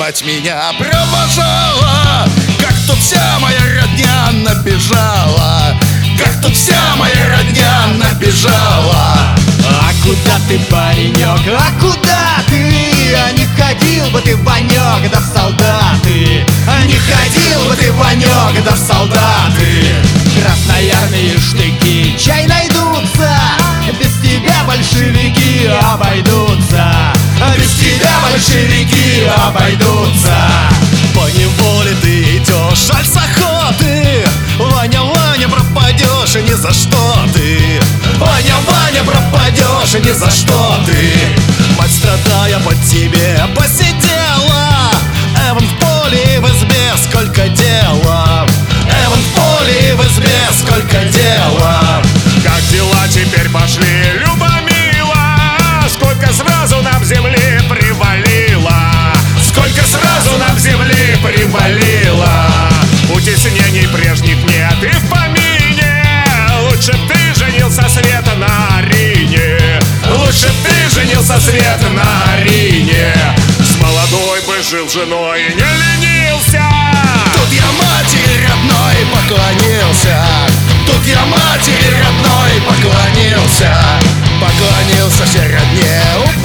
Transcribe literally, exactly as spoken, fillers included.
мать меня провожала, как тут вся моя родня набежала, как тут вся моя родня набежала. А куда ты, паренек, а куда ты? А не ходил бы ты, Ванек, да в солдаты. А не ходил бы ты, Ванек, да в солдаты. Красноярные штыки чай найдутся, без тебя большевики обойдутся, без тебя большевики обойдутся. По неволе ты идешь, аль с охоты, Ваня, Ваня, пропадешь, и ни за что ты. Ваня, Ваня, пропадешь, и ни за что ты. Мать, страдая по тебе, посидела. Эван в поле и в избе сколько дела. Эван в поле и в избе сколько дела. Как дела теперь пошли, Люба мила? Сколько сразу нам земли привалило, сколько сразу нам земли привалило. Утеснений прежних нет и в помине. Лучше б ты женился, Света, на Арине. Лучше б ты женился, Света, на Арине. С молодой бы жил женой и не ленился. Тут я матери родной поклонился, тут я матери родной поклонился, поклонился всей родне.